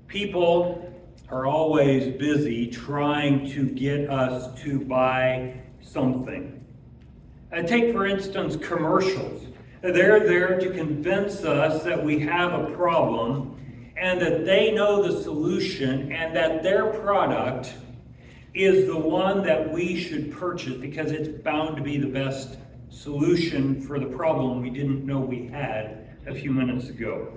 People are always busy trying to get us to buy something. Take, for instance, commercials. They're there to convince us that we have a problem and that they know the solution and that their product is the one that we should purchase because it's bound to be the best solution for the problem we didn't know we had a few minutes ago.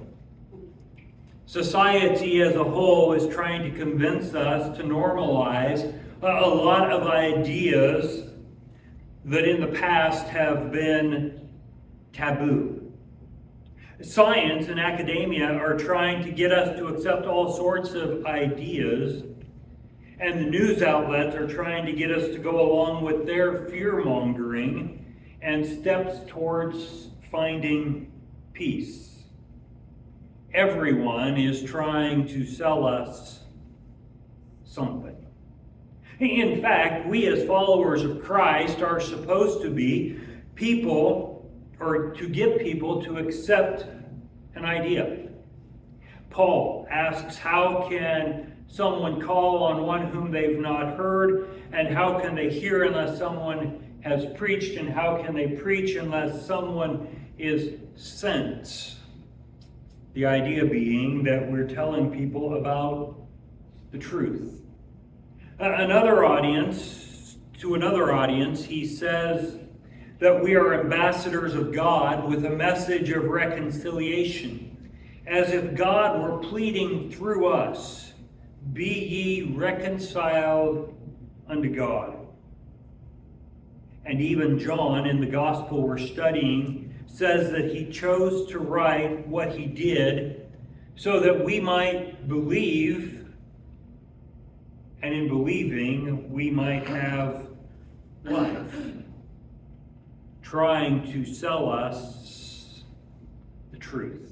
Society as a whole is trying to convince us to normalize a lot of ideas that in the past have been taboo. Science and academia are trying to get us to accept all sorts of ideas, and the news outlets are trying to get us to go along with their fear-mongering and steps towards finding peace. Everyone is trying to sell us something. In fact, we as followers of Christ are supposed to be people, or to get people to accept an idea. Paul asks, how can someone call on one whom they've not heard? And how can they hear unless someone has preached? And how can they preach unless someone is sent? The idea being that we're telling people about the truth. To another audience, he says that we are ambassadors of God with a message of reconciliation, as if God were pleading through us, be ye reconciled unto God. And even John, in the gospel we're studying, says that he chose to write what he did so that we might believe, and in believing we might have life, trying to sell us the truth.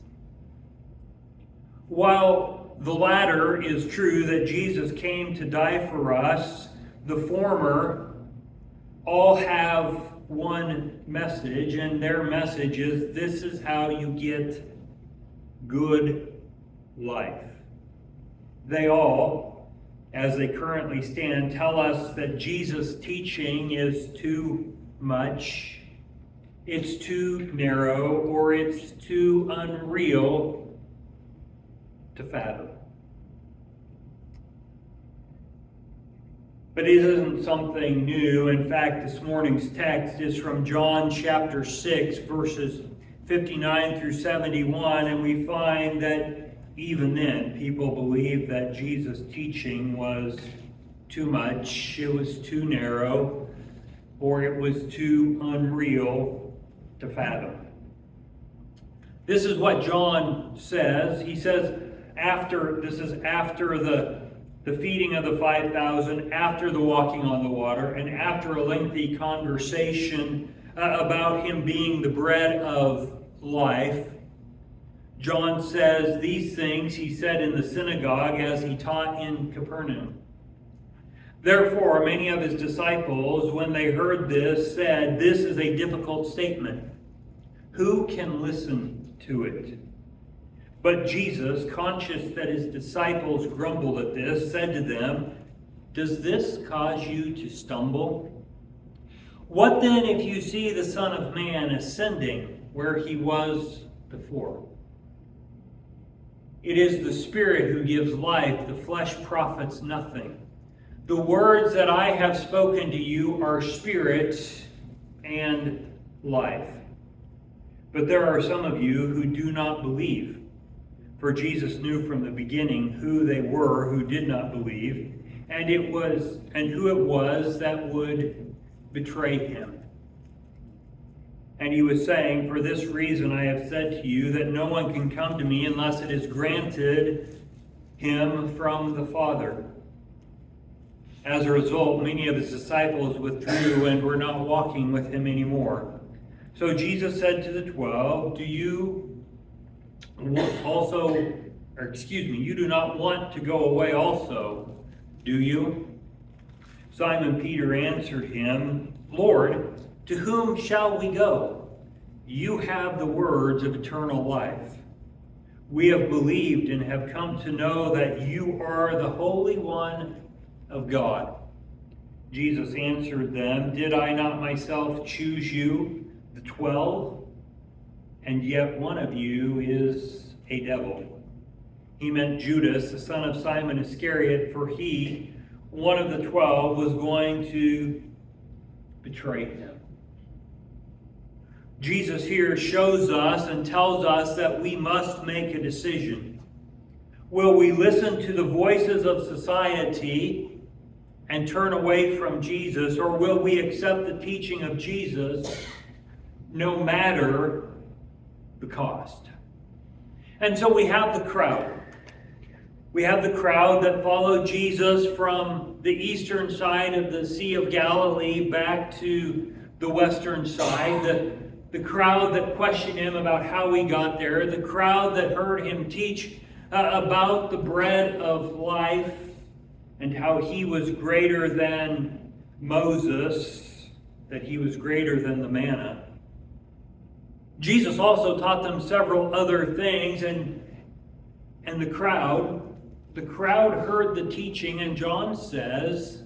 While the latter is true, that Jesus came to die for us, the former all have one message, and their message is, this is how you get good life. They all, as they currently stand, tell us that Jesus' teaching is too much, it's too narrow, or it's too unreal to fathom. But it isn't something new. In fact, this morning's text is from John chapter 6, verses 59 through 71, and we find that even then, people believed that Jesus' teaching was too much, it was too narrow, or it was too unreal to fathom. This is what John says. He says, after the feeding of the 5,000, after the walking on the water, and after a lengthy conversation about him being the bread of life, John says, these things he said in the synagogue as he taught in Capernaum. Therefore, many of his disciples, when they heard this, said, this is a difficult statement. Who can listen to it? But Jesus, conscious that his disciples grumbled at this, said to them, does this cause you to stumble? What then if you see the Son of Man ascending where he was before? It is the Spirit who gives life, the flesh profits nothing. The words that I have spoken to you are spirit and life. But there are some of you who do not believe. For Jesus knew from the beginning who they were who did not believe, and who it was that would betray him. And he was saying, for this reason I have said to you that no one can come to me unless it is granted him from the Father. As a result, many of his disciples withdrew and were not walking with him anymore. So Jesus said to the 12, you do not want to go away also, do you? Simon Peter answered him, Lord, to whom shall we go? You have the words of eternal life. We have believed and have come to know that you are the Holy One of God." Jesus answered them, "Did I not myself choose you, the 12? And yet one of you is a devil." He meant Judas, the son of Simon Iscariot, for he, one of the 12, was going to betray him. Jesus here shows us and tells us that we must make a decision. Will we listen to the voices of society and turn away from Jesus, or will we accept the teaching of Jesus no matter the cost? And so we have the crowd. We have the crowd that followed Jesus from the eastern side of the Sea of Galilee back to the western side. The crowd that questioned him about how he got there. The crowd that heard him teach about the bread of life and how he was greater than Moses, that he was greater than the manna. Jesus also taught them several other things, and the crowd heard the teaching, and John says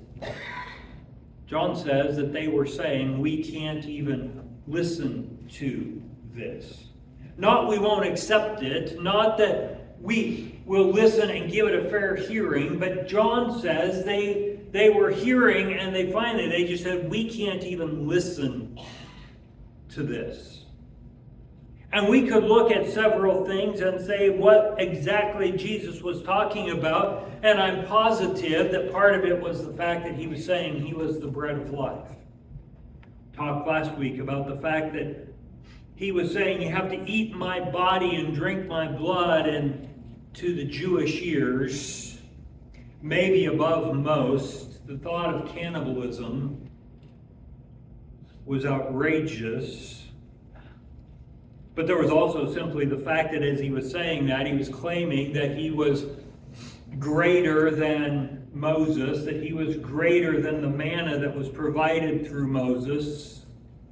that they were saying, "We can't even listen to this." Not we won't accept it, not that we will listen and give it a fair hearing, but John says they were hearing, and they just said, "We can't even listen to this." And we could look at several things and say what exactly Jesus was talking about, and I'm positive that part of it was the fact that he was saying he was the bread of life. Talked last week about the fact that he was saying you have to eat my body and drink my blood, and to the Jewish ears, maybe above most, the thought of cannibalism was outrageous. But there was also simply the fact that as he was saying that, he was claiming that he was greater than Moses, that he was greater than the manna that was provided through Moses.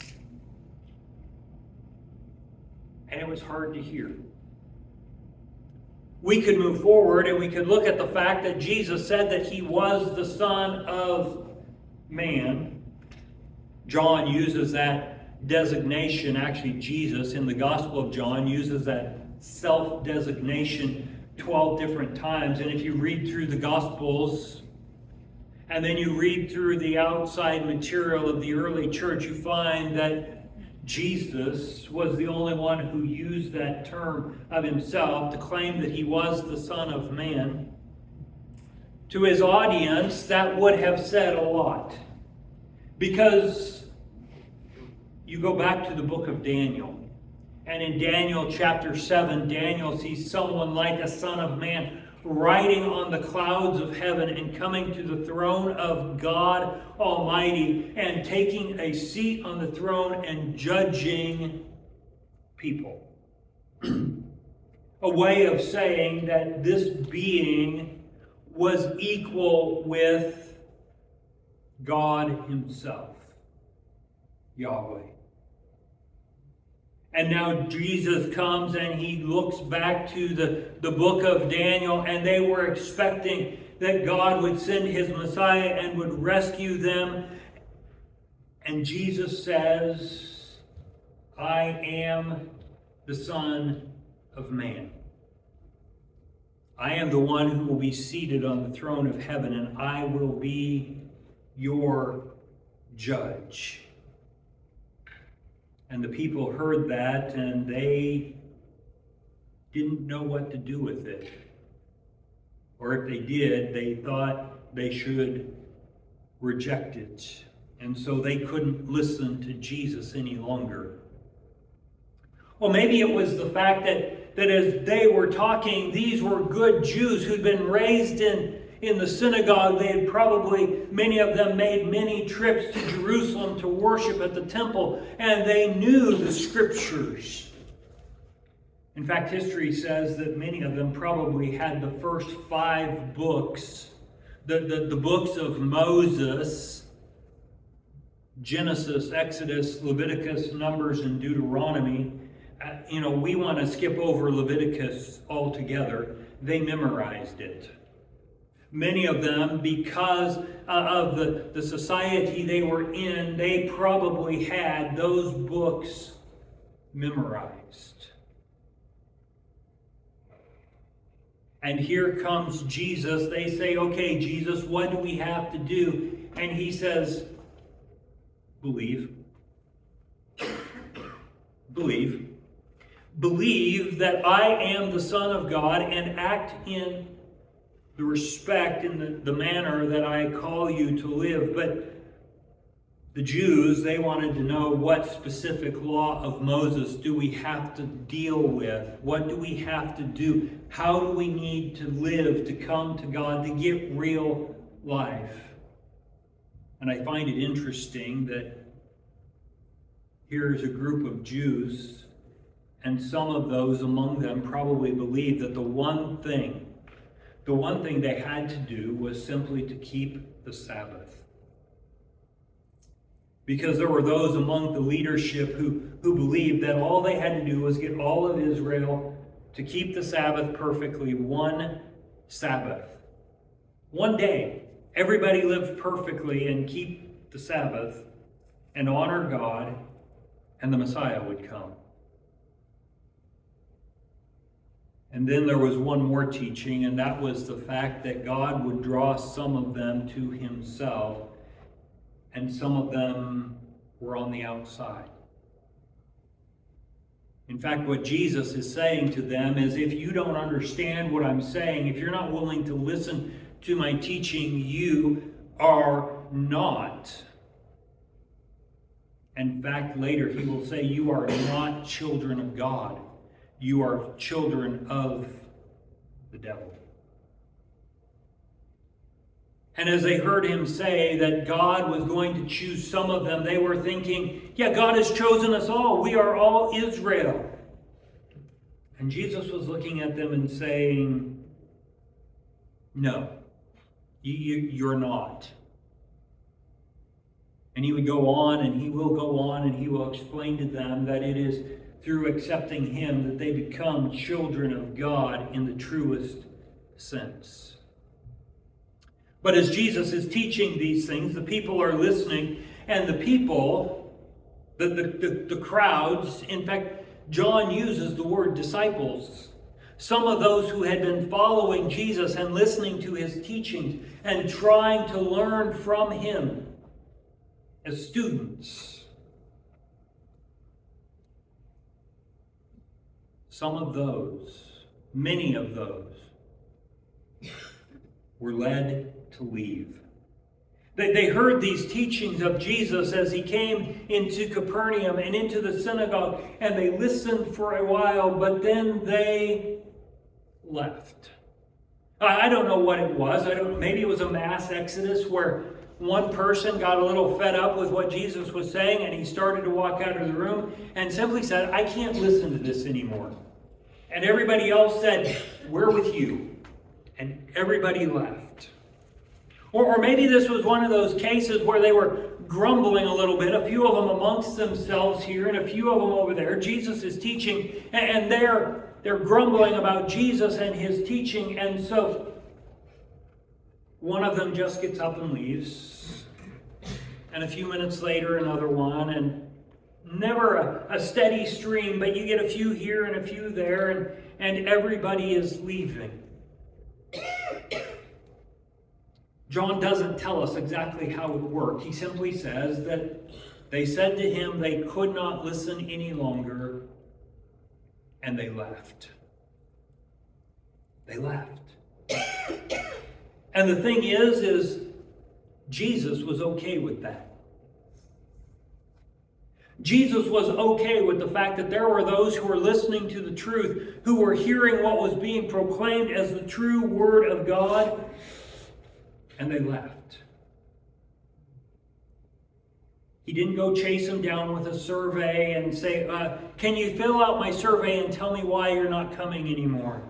And it was hard to hear. We could move forward and we could look at the fact that Jesus said that he was the Son of Man. John uses that designation, actually Jesus in the Gospel of John uses that self-designation 12 different times. And if you read through the Gospels and then you read through the outside material of the early church, you find that Jesus was the only one who used that term of himself to claim that he was the Son of Man. To his audience, that would have said a lot. Because you go back to the book of Daniel, and in Daniel chapter 7, Daniel sees someone like a Son of Man riding on the clouds of heaven and coming to the throne of God Almighty and taking a seat on the throne and judging people. A way of saying that this being was equal with God himself, Yahweh. And now Jesus comes and he looks back to the book of Daniel, and they were expecting that God would send his Messiah and would rescue them. And Jesus says, "I am the Son of Man. I am the one who will be seated on the throne of heaven, and I will be your judge." And the people heard that, and they didn't know what to do with it. Or if they did, they thought they should reject it. And so they couldn't listen to Jesus any longer. Well, maybe it was the fact that as they were talking, these were good Jews who'd been raised in the synagogue. They had probably, many of them, made many trips to Jerusalem to worship at the temple, and they knew the scriptures. In fact, history says that many of them probably had the first 5 books, the books of Moses, Genesis, Exodus, Leviticus, Numbers, and Deuteronomy. we want to skip over Leviticus altogether. They memorized it. Many of them, because of the society they were in, they probably had those books memorized. And here comes Jesus. They say, okay, Jesus, what do we have to do? And he says, believe. Believe. Believe that I am the Son of God and act in the respect, in the manner that I call you to live. But the Jews, they wanted to know, what specific law of Moses do we have to deal with? What do we have to do? How do we need to live to come to God, to get real life? And I find it interesting that here's a group of Jews, and some of those among them probably believed that the one thing they had to do was simply to keep the Sabbath. Because there were those among the leadership who believed that all they had to do was get all of Israel to keep the Sabbath perfectly, one Sabbath. One day, everybody lived perfectly and keep the Sabbath and honor God, and the Messiah would come. And then there was one more teaching, and that was the fact that God would draw some of them to himself, and some of them were on the outside. In fact, what Jesus is saying to them is, if you don't understand what I'm saying, if you're not willing to listen to my teaching, you are not. In fact, later he will say, you are not children of God. You are children of the devil. And as they heard him say that God was going to choose some of them, they were thinking, yeah, God has chosen us all. We are all Israel. And Jesus was looking at them and saying, no, you're not. And he would go on, and he will go on, and he will explain to them that it is through accepting him that they become children of God in the truest sense. But as Jesus is teaching these things, the people are listening, and the people, the crowds, in fact, John uses the word disciples. Some of those who had been following Jesus and listening to his teachings and trying to learn from him as students. Some of those, many of those, were led to leave. They heard these teachings of Jesus as he came into Capernaum and into the synagogue, and they listened for a while, but then they left. I don't know what it was. Maybe it was a mass exodus where one person got a little fed up with what Jesus was saying, and he started to walk out of the room and simply said, I can't listen to this anymore. And everybody else said, we're with you. And everybody left. Or maybe this was one of those cases where they were grumbling a little bit, a few of them amongst themselves here and a few of them over there. Jesus is teaching, and they're grumbling about Jesus and his teaching. And so one of them just gets up and leaves. And a few minutes later, another one. And never a steady stream, but you get a few here and a few there, and everybody is leaving. John doesn't tell us exactly how it worked. He simply says that they said to him they could not listen any longer, and they left. They left. And the thing is Jesus was okay with that. Jesus was okay with the fact that there were those who were listening to the truth, who were hearing what was being proclaimed as the true word of God, and they left. He didn't go chase them down with a survey and say, can you fill out my survey and tell me why you're not coming anymore?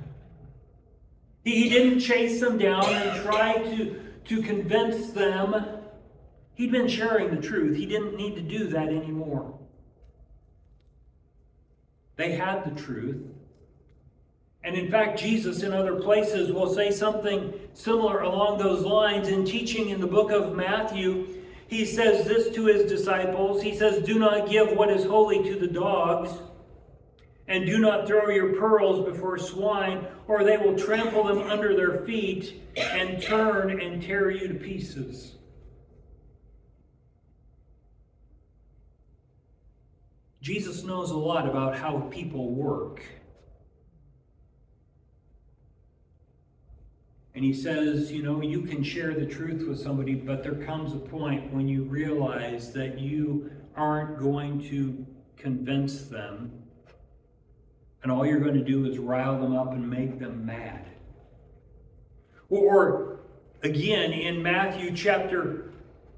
He didn't chase them down and try to convince them. He'd been sharing the truth. He didn't need to do that anymore. They had the truth. And in fact, Jesus in other places will say something similar along those lines. In teaching in the book of Matthew, he says this to his disciples. He says, "Do not give what is holy to the dogs, and do not throw your pearls before swine, or they will trample them under their feet and turn and tear you to pieces." Jesus knows a lot about how people work. And he says, you can share the truth with somebody, but there comes a point when you realize that you aren't going to convince them. And all you're going to do is rile them up and make them mad. Or again, in Matthew chapter,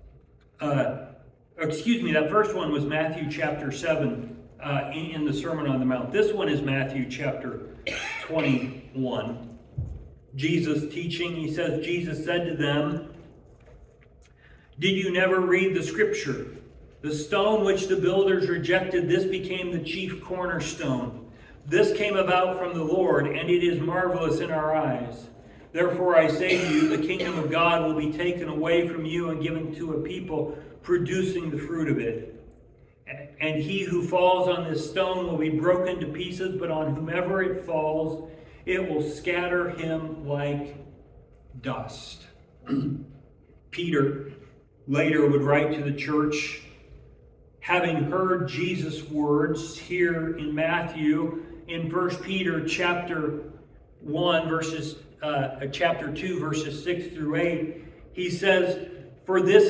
that first one was Matthew chapter 7 in the Sermon on the Mount. This one is Matthew chapter 21. Jesus teaching, he says, Jesus said to them, "Did you never read the scripture? The stone which the builders rejected, this became the chief cornerstone. This came about from the Lord, and it is marvelous in our eyes. Therefore I say to you, the kingdom of God will be taken away from you and given to a people producing the fruit of it. And he who falls on this stone will be broken to pieces, but on whomever it falls, it will scatter him like dust." Peter later would write to the church, having heard Jesus' words here in Matthew, in 1 Peter chapter 1, chapter 2, verses 6 through 8, he says, For this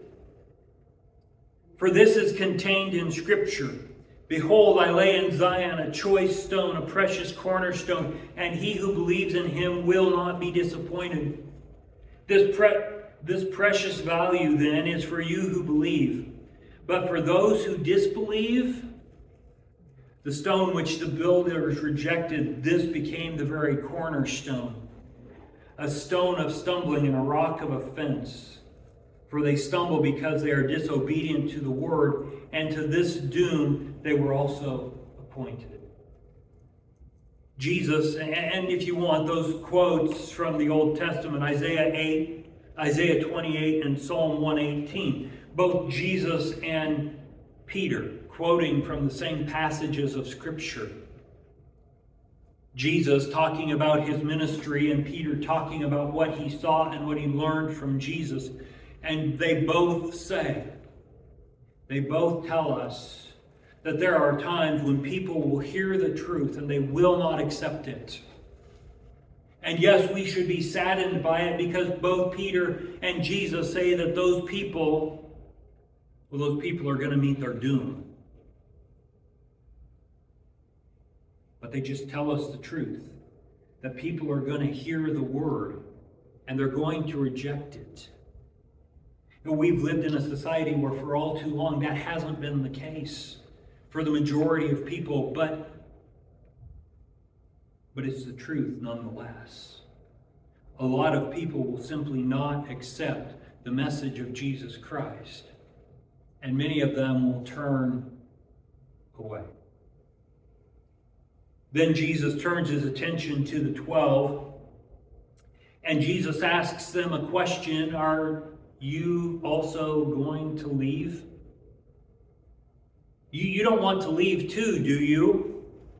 is contained in Scripture. Behold, I lay in Zion a choice stone, a precious cornerstone, and he who believes in him will not be disappointed. This precious value, then, is for you who believe. But for those who disbelieve, the stone which the builders rejected, this became the very cornerstone, a stone of stumbling and a rock of offense. For they stumble because they are disobedient to the word, and to this doom they were also appointed. Jesus, and if you want, those quotes from the Old Testament, Isaiah 8, Isaiah 28, and Psalm 118, both Jesus and Peter quoting from the same passages of Scripture. Jesus talking about his ministry and Peter talking about what he saw and what he learned from Jesus. And they both tell us that there are times when people will hear the truth and they will not accept it. And yes, we should be saddened by it because both Peter and Jesus say that those people are going to meet their doom. But they just tell us the truth, that people are going to hear the word and they're going to reject it. And we've lived in a society where for all too long that hasn't been the case for the majority of people, but it's the truth nonetheless. A lot of people will simply not accept the message of Jesus Christ, and many of them will turn away. Then Jesus turns his attention to the 12, and Jesus asks them a question: Are you also going to leave? You don't want to leave too, do you?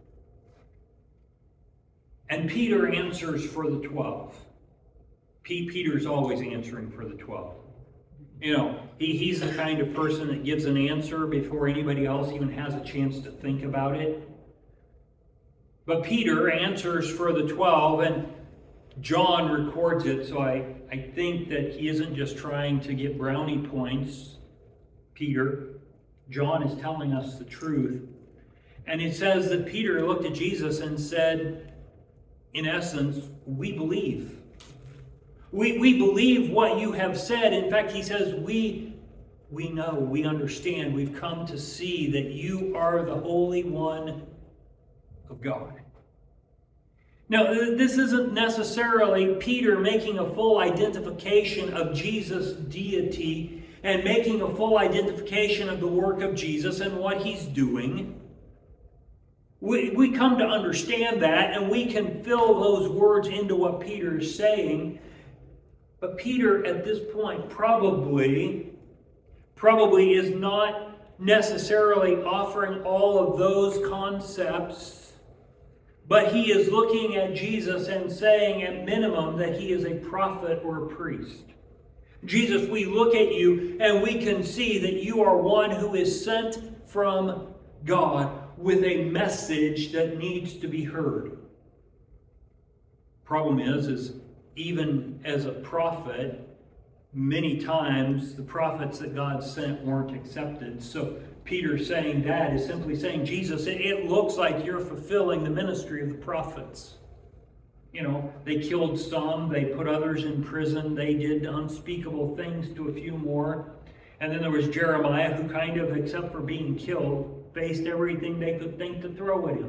And Peter answers for the 12. Peter's always answering for the 12. He's the kind of person that gives an answer before anybody else even has a chance to think about it. But Peter answers for the 12, and John records it, so I think that he isn't just trying to get brownie points, Peter. John is telling us the truth. And it says that Peter looked at Jesus and said, in essence, we believe. We believe what you have said. In fact, he says, we know, we understand, we've come to see that you are the Holy One of God. Now, this isn't necessarily Peter making a full identification of Jesus' deity and making a full identification of the work of Jesus and what he's doing. We come to understand that, and we can fill those words into what Peter is saying. But Peter, at this point, probably is not necessarily offering all of those concepts, but he is looking at Jesus and saying, at minimum, that he is a prophet or a priest. Jesus, we look at you and we can see that you are one who is sent from God with a message that needs to be heard. Problem is even as a prophet, many times the prophets that God sent weren't accepted. So Peter saying that is simply saying, Jesus, it looks like you're fulfilling the ministry of the prophets. You know, they killed some, they put others in prison, they did unspeakable things to a few more. And then there was Jeremiah, who kind of, except for being killed, faced everything they could think to throw at him.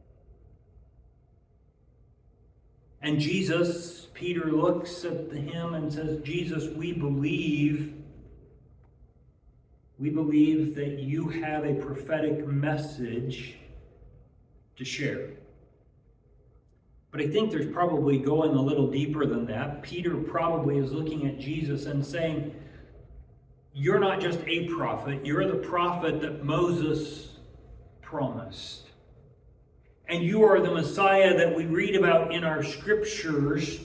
And Jesus, Peter looks at him and says, Jesus, we believe that you have a prophetic message to share. But I think there's probably going a little deeper than that. Peter probably is looking at Jesus and saying, you're not just a prophet, you're the prophet that Moses promised. And you are the Messiah that we read about in our scriptures.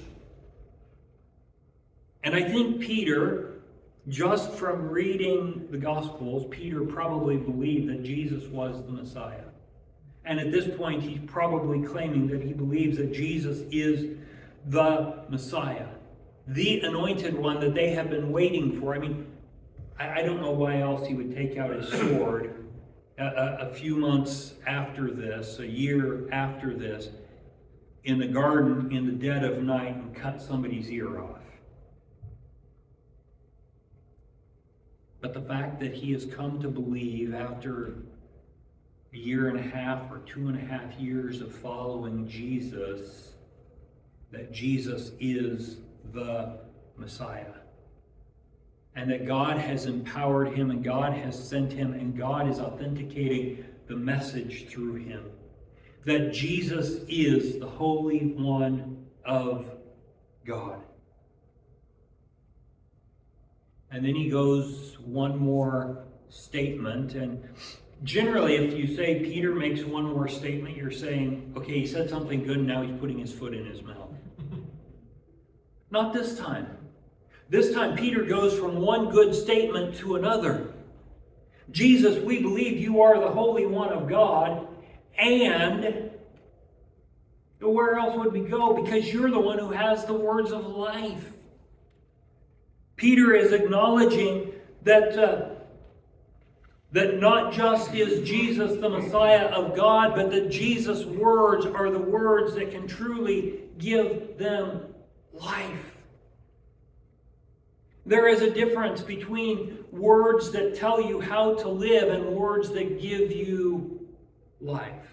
And I think Peter, just from reading the Gospels, Peter probably believed that Jesus was the Messiah. And at this point, he's probably claiming that he believes that Jesus is the Messiah, the anointed one that they have been waiting for. I mean, I don't know why else he would take out his sword a few months after this, a year after this, in the garden in the dead of night and cut somebody's ear off. But the fact that he has come to believe after a year and a half or 2.5 years of following Jesus, that Jesus is the Messiah. And that God has empowered him and God has sent him and God is authenticating the message through him. That Jesus is the Holy One of God. And then he goes one more statement. And generally, if you say Peter makes one more statement, you're saying, okay, he said something good and now he's putting his foot in his mouth. Not this time. This time, Peter goes from one good statement to another. Jesus, we believe you are the Holy One of God, and where else would we go? Because you're the one who has the words of life. Peter is acknowledging that not just is Jesus the Messiah of God, but that Jesus' words are the words that can truly give them life. There is a difference between words that tell you how to live and words that give you life.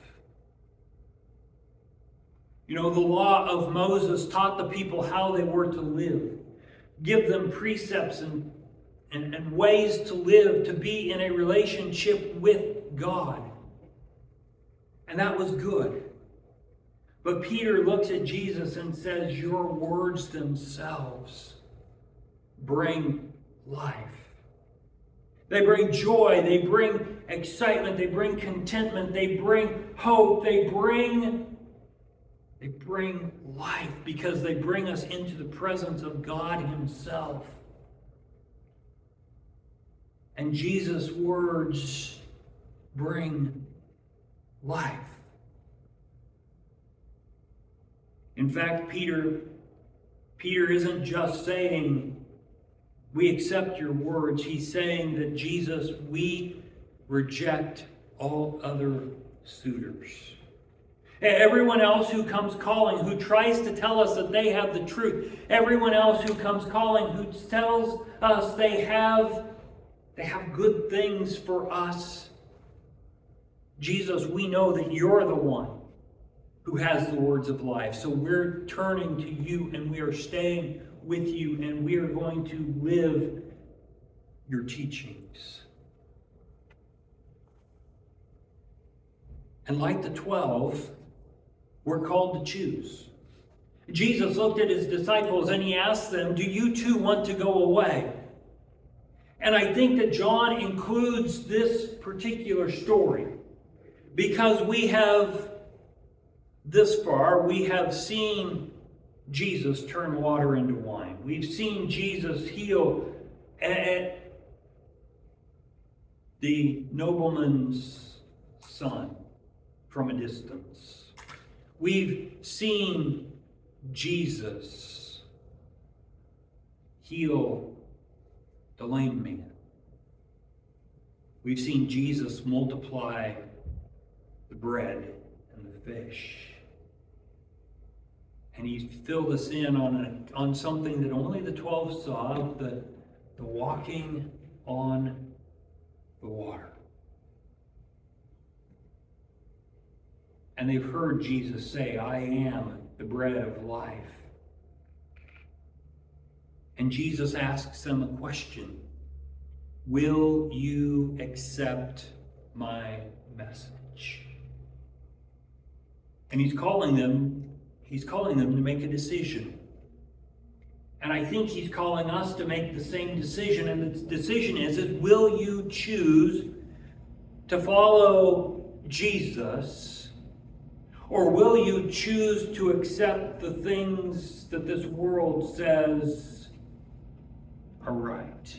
You know, the law of Moses taught the people how they were to live, give them precepts and ways to live, to be in a relationship with God. And that was good. But Peter looks at Jesus and says, your words themselves bring life. They bring joy, they bring excitement, they bring contentment, they bring hope, they bring life because they bring us into the presence of God himself. And Jesus' words bring life. In fact, Peter isn't just saying, we accept your words. He's saying that, Jesus, we reject all other suitors. Everyone else who comes calling, who tries to tell us that they have the truth. Everyone else who comes calling, who tells us they have good things for us. Jesus, we know that you're the one who has the words of life. So we're turning to you and we are staying with you, and we are going to live your teachings. And like the 12, we're called to choose. Jesus looked at his disciples and he asked them, do you too want to go away? And I think that John includes this particular story because we have, this far, we have seen Jesus turn water into wine. We've seen Jesus heal the nobleman's son from a distance. We've seen Jesus heal the lame man. We've seen Jesus multiply the bread and the fish. And he filled us in on something that only the 12 saw, the walking on the water. And they've heard Jesus say, I am the bread of life. And Jesus asks them a question. Will you accept my message? And he's calling them to make a decision. And I think he's calling us to make the same decision. And the decision is will you choose to follow Jesus? Or will you choose to accept the things that this world says are right?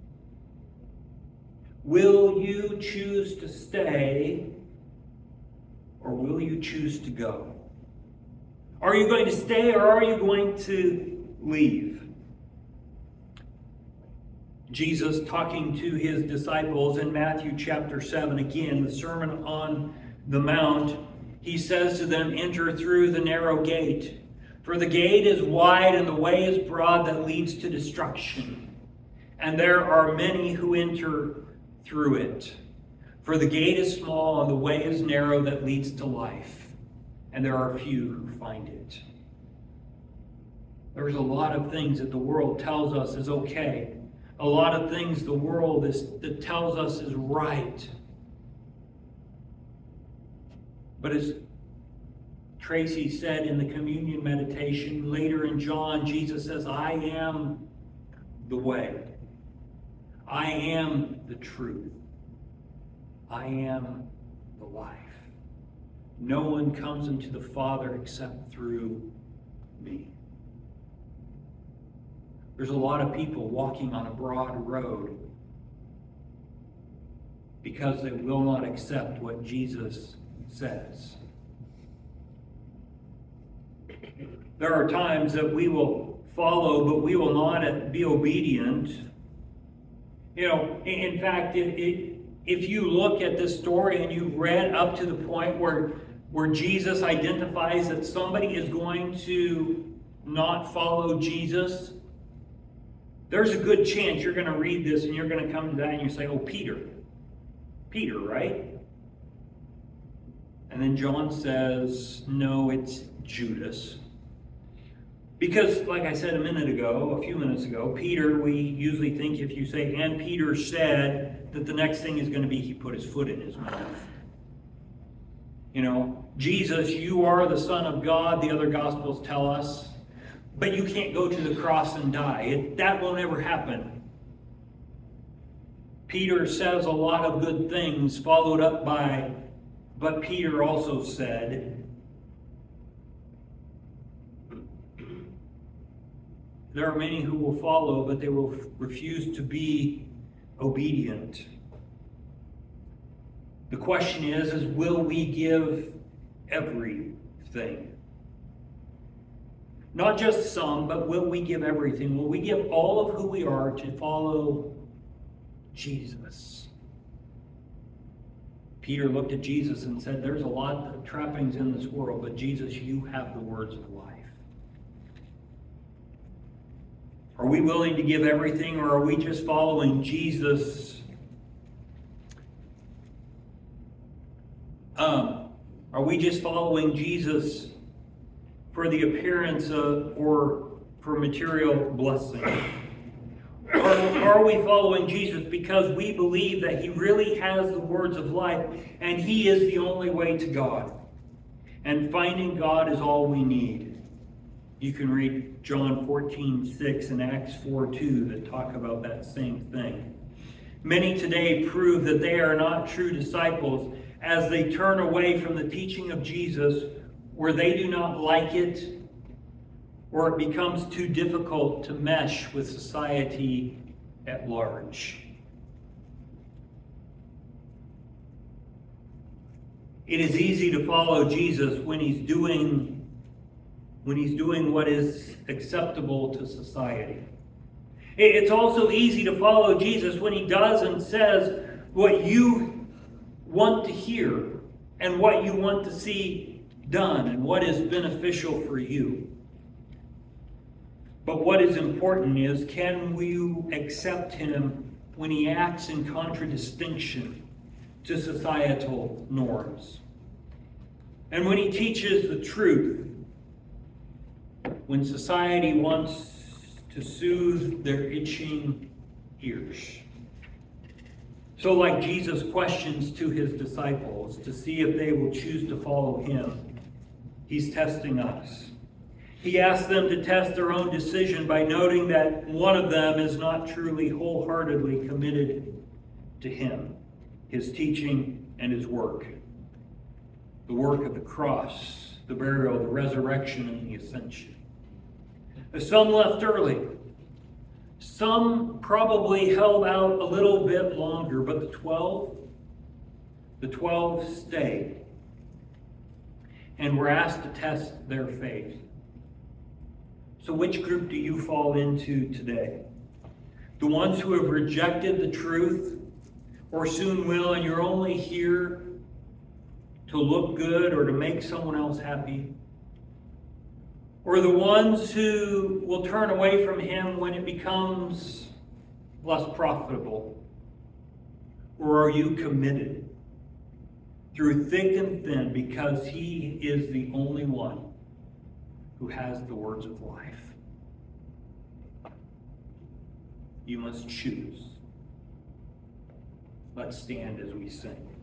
Will you choose to stay, or will you choose to go? Are you going to stay, or are you going to leave? Jesus, talking to his disciples in Matthew chapter 7, again, the Sermon on the Mount, he says to them, enter through the narrow gate, for the gate is wide and the way is broad that leads to destruction. And there are many who enter through it. For the gate is small and the way is narrow that leads to life, and there are few who find it. There's a lot of things that the world tells us is okay. A lot of things the world that tells us is right. But as Tracy said in the communion meditation, later in John, Jesus says, I am the way. I am the truth. I am the life. No one comes into the Father except through me. There's a lot of people walking on a broad road because they will not accept what Jesus says. There are times that we will follow, but we will not be obedient. You know, in fact, if you look at this story and you read up to the point where Jesus identifies that somebody is going to not follow Jesus, there's a good chance you're going to read this and you're going to come to that and you say, oh, Peter, right? And then John says, no, it's Judas. Because, like I said a few minutes ago, Peter, we usually think if you say, and Peter said, that the next thing is going to be he put his foot in his mouth. You know, Jesus, you are the Son of God, the other Gospels tell us, but you can't go to the cross and die. That will never happen. Peter says a lot of good things, followed up by, but Peter also said. There are many who will follow, but they will refuse to be obedient. The question is will we give everything? Not just some, but will we give everything? Will we give all of who we are to follow Jesus? Peter looked at Jesus and said, there's a lot of trappings in this world, but Jesus, you have the words of life. Are we willing to give everything, or are we just following Jesus? Are we just following Jesus for the appearance of, or for material blessing? Are we following Jesus because we believe that he really has the words of life and he is the only way to God? And finding God is all we need. You can read John 14:6 and Acts 4:2 that talk about that same thing. Many today prove that they are not true disciples as they turn away from the teaching of Jesus, or they do not like it, or it becomes too difficult to mesh with society at large. It is easy to follow Jesus when he's doing what is acceptable to society. It's also easy to follow Jesus when he does and says what you want to hear and what you want to see done and what is beneficial for you. But what is important is, can we accept him when he acts in contradistinction to societal norms? And when he teaches the truth, when society wants to soothe their itching ears. So like Jesus' questions to his disciples to see if they will choose to follow him, he's testing us. He asks them to test their own decision by noting that one of them is not truly wholeheartedly committed to him, his teaching, and his work. The work of the cross, the burial, the resurrection, and the ascension. Some left early. Some probably held out a little bit longer, but the 12 stayed and were asked to test their faith. So which group do you fall into today? The ones who have rejected the truth, or soon will, and you're only here to look good or to make someone else happy? Or the ones who will turn away from him when it becomes less profitable? Or are you committed through thick and thin because he is the only one who has the words of life? You must choose. Let's stand as we sing.